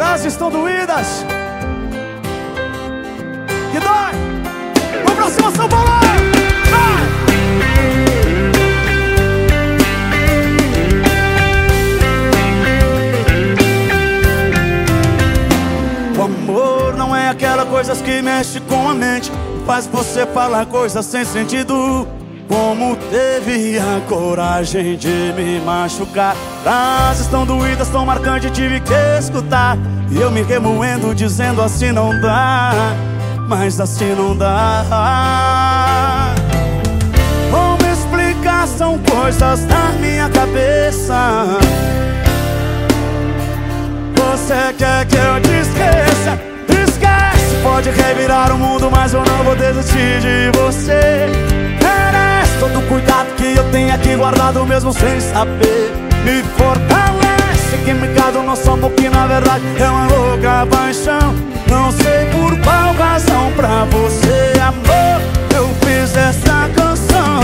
Frases estão doídas que dói. Vamos pra cima, São Paulo! O amor não é aquela coisa que mexe com a mente, faz você falar coisas sem sentido. Como teve a coragem de me machucar? Frases tão doídas, tão marcantes, tive que escutar. E eu me remoendo dizendo assim não dá, mas assim não dá. Como explicar? São coisas da minha cabeça. Você quer que eu te esqueça? Esquece, pode revirar o mundo, mas eu não vou desistir de você. Merece todo o cuidado que eu tenho aqui guardado mesmo sem saber. Me fortalece, química do nosso amor que na verdade é uma louca paixão. Não sei por qual razão pra você, amor, eu fiz essa canção.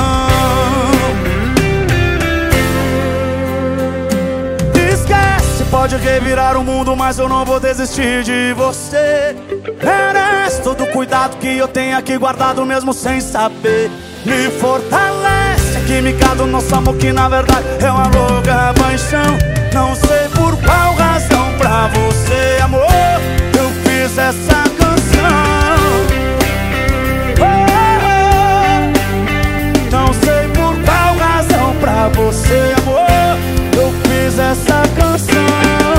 Esquece, pode revirar o mundo, mas eu não vou desistir de você. Merece todo o cuidado que eu tenho aqui guardado mesmo sem saber. Me fortalece a química do nosso amor que na verdade é uma louca paixão. Não sei por qual razão pra você, amor, eu fiz essa canção. Não sei por qual razão pra você, amor, eu fiz essa canção.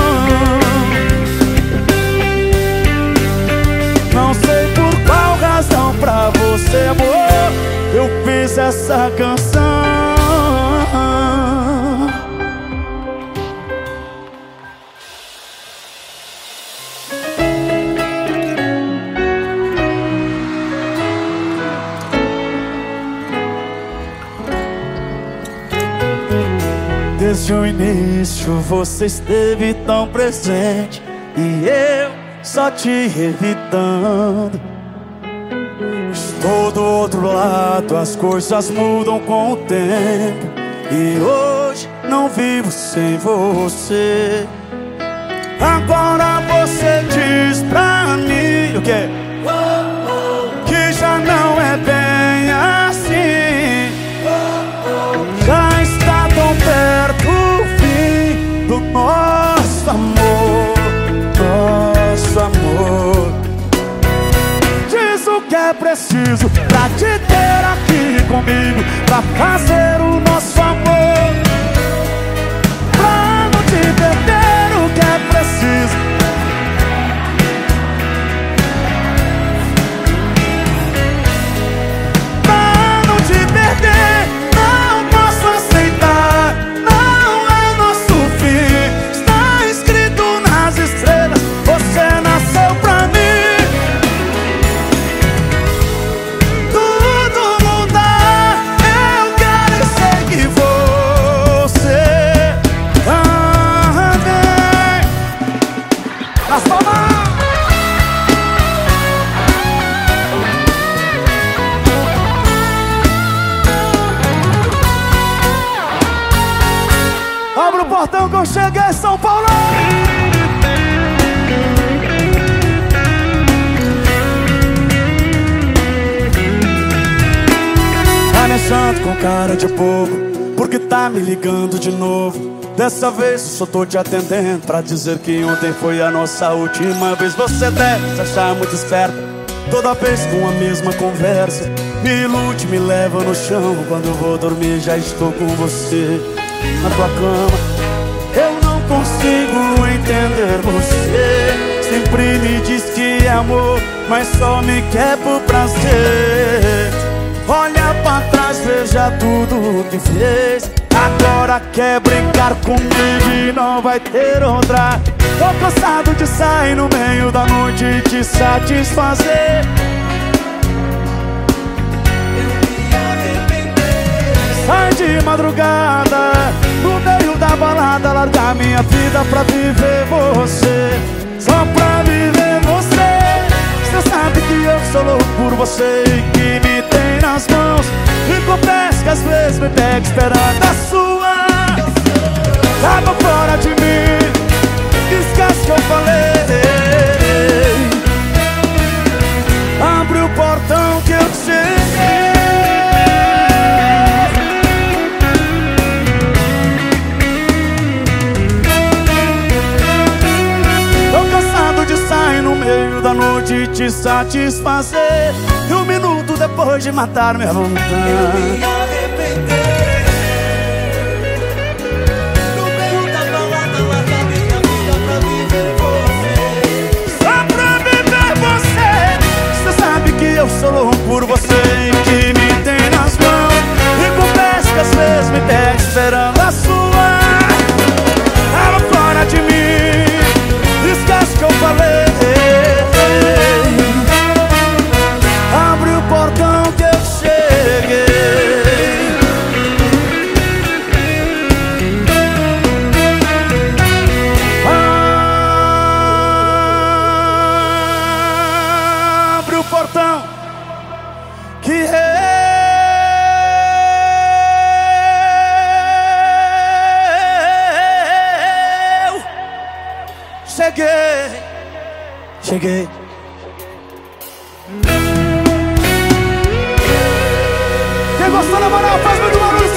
Não sei por qual razão pra você, amor, eu fiz essa canção. Desde o início você esteve tão presente e eu só te evitando. Estou do outro lado, as coisas mudam com o tempo e hoje não vivo sem você. Agora você diz pra mim o quê? Que já não é bem assim. Já está tão perto o fim do nosso amor, nosso amor. Diz o que é preciso pra te ter aqui comigo, pra fazer o nosso amor, pra não te perder. O que é preciso? Pra não te perder. Não posso aceitar, não é nosso fim. Está escrito nas estrelas, você nasceu pra mim. Abre o portão que eu cheguei em São Paulo. Tá me achando com cara de bobo, porque tá me ligando de novo. Dessa vez só tô te atendendo pra dizer que ontem foi a nossa última vez. Você deve se achar muito esperta, toda vez com a mesma conversa. Me ilude, me leva no chão. Quando eu vou dormir já estou com você na tua cama. Eu não consigo entender você. Sempre me diz que é amor, mas só me quer por prazer. Olha pra trás, veja tudo o que fez. Agora quer brincar comigo e não vai ter outra. Tô cansado de sair no meio da noite e te satisfazer. Sai de madrugada, no meio da balada, largar minha vida pra viver você. Só pra viver você. Você sabe que eu sou louco por você e que me tem nas mãos. E confesso que às vezes me pega esperando a sua. Tava fora de mim, esquece que eu falei. te satisfazer. E um minuto depois de matar minha vontade, eu me arrepender. No meio da balada, largar minha vida pra viver você. só pra viver você. Você sabe que eu sou louco por você e que me tem nas mãos. E confesso que às vezes me pega esperando a sua. Ela fora de mim, esquece que eu falei. Abre o portão que eu cheguei. Abre o portão que eu cheguei. Quem gostou, na moral, faz muito barulho.